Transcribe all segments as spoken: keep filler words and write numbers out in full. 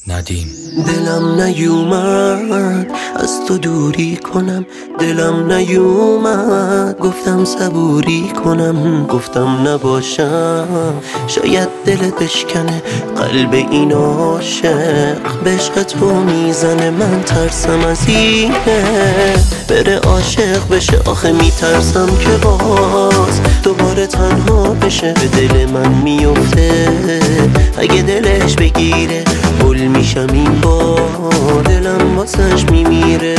ندیم. دلم نیومد از تو دوری کنم، دلم نیومد گفتم صبوری کنم، گفتم نباشم شاید دلت بشکنه قلب این عاشق به عشق تو میزنه. من ترسم از اینه بره عاشق بشه، آخه میترسم که باز دوباره تنها بشه. به دل من میفته اگه دلش بگیره، گل میشم این بار دلم واسش میمیره.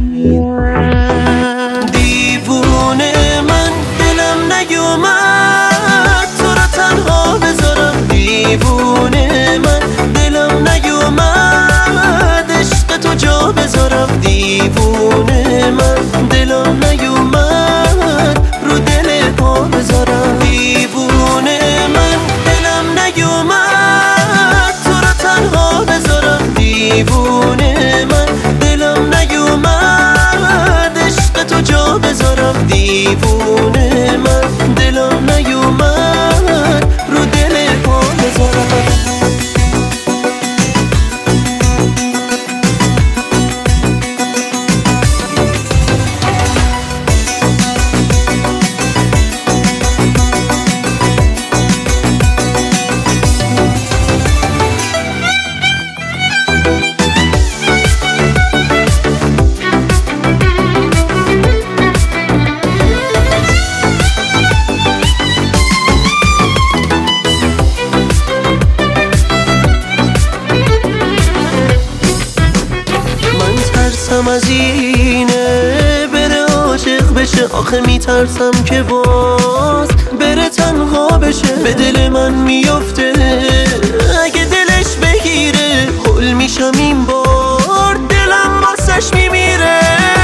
دیوونه من دلم نیومد تو رو تنها بذارم، دیوونه من دلم نیومد عشق تو جا بذارم، دیوونه من دلم نیومد رو دل پا بذارم، دیوونه من دلم نیومد تو رو تنها بذارم، دیوونه من دلم نیومد عشق تو جا بذارم، دیوونه من دلم نیومد رو دل پا بذارم. ترسم از اینه بره عاشق بشه، آخه میترسم که باز بره تنها بشه. به دل من میفته اگه دلش بگیره، هول میشم این بار دلم واسش میمیره.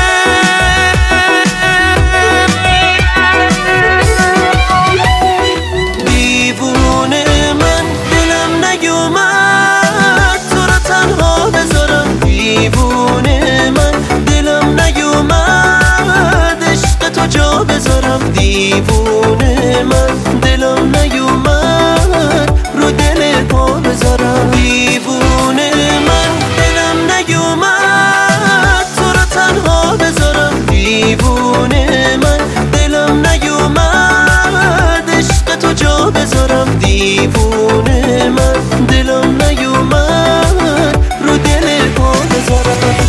دیوونه من دلم نیومد تو رو تنها بذارم، دیوونه من دلم نیومد عشق تو جا بذارم، دیوونه من دلم نیومد رو دل پا بذارم، دیوونه من دلم نیومد تو رو تنها بذارم، دیوونه من دلم نیومد عشق تو جا بذارم، دیوونه من دلم نیومد رو دل پا بذارم.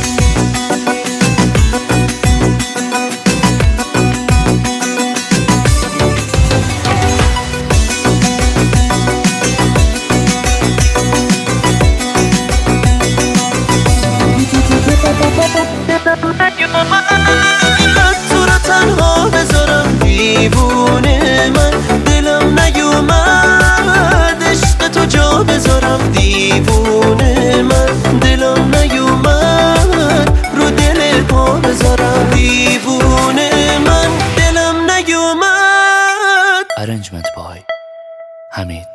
تو رو تنها بذارم، دیوونه من دلم نیومد عشق تو جا بذارم، دیوونه من دلم نیومد رو دل پا بذارم، دیوونه من دلم نیومد. Arrangement by Hamid.